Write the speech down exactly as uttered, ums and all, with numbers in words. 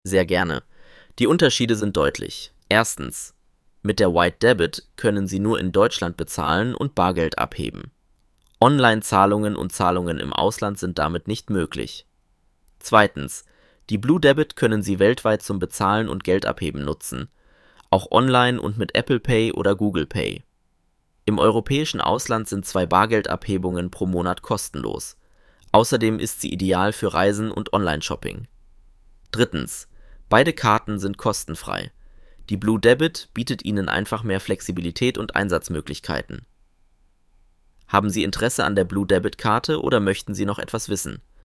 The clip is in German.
Sehr gerne. Die Unterschiede sind deutlich. Erstens: Mit der White Debit können Sie nur in Deutschland bezahlen und Bargeld abheben. Online-Zahlungen und Zahlungen im Ausland sind damit nicht möglich. Zweitens: Die Blue Debit können Sie weltweit zum Bezahlen und Geldabheben nutzen, auch online und mit Apple Pay oder Google Pay. Im europäischen Ausland sind zwei Bargeldabhebungen pro Monat kostenlos. Außerdem ist sie ideal für Reisen und Online-Shopping. Drittens: Beide Karten sind kostenfrei. Die Blue Debit bietet Ihnen einfach mehr Flexibilität und Einsatzmöglichkeiten. Haben Sie Interesse an der Blue Debit Karte oder möchten Sie noch etwas wissen?